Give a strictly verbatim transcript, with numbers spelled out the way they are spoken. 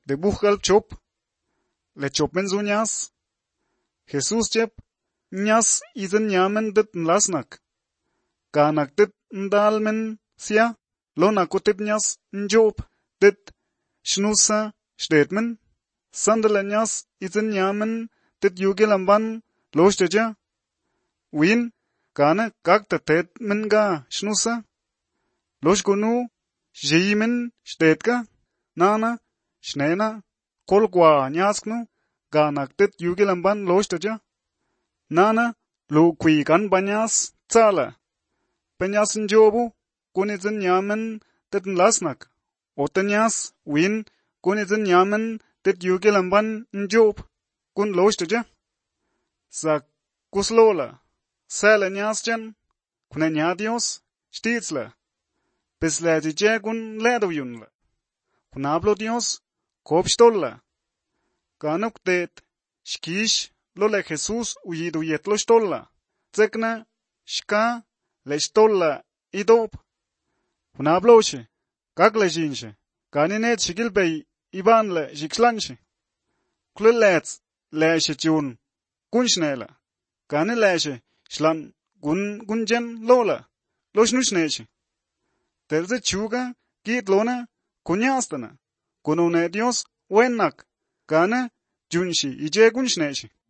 de buhgal chop, le chopen zu nyas. Jesus chep, nyas izin nyamen dit nlasnak. Kanak dit ndalmen sia, lona kutip nyas njop, dit shnusa stetmen. Sandala nyas izin nyamen dit yugilamban losteja. Win, kana kakta tet men ga shnusa. Loshkunu, jimen stetka, nana, shnena, kolkwa nyasknu, ganak dit yugilamban lostaja. Nana, lu kui kan banyas, tsala. Banyas njobu, kunizin yamen dit nlasnak. Otanyas, win, kunizin yamen dit yugilamban njob, kun lostaja. Sa kuslola, sala nyasjan, kuna nyadios, stitsla. Bislajije kun ledovjunla. Kun hablo Dios, kopstolla. Ganuk det, shkish, lole Jesus uyidu yetlo stolla. Zekna, shka, le stolla, idop. Kun habloche, kakle jinshe, kaninet shigilbei, iban le jikslanche. Klulets, leishe tjun, kunshnela. Kani leishe, shlan, gun gunjen lola, loshnushneche. Terze chuga, kit lona, kunyastana. Kunone Dios, wenak, kana, junshi, ije kunshneche.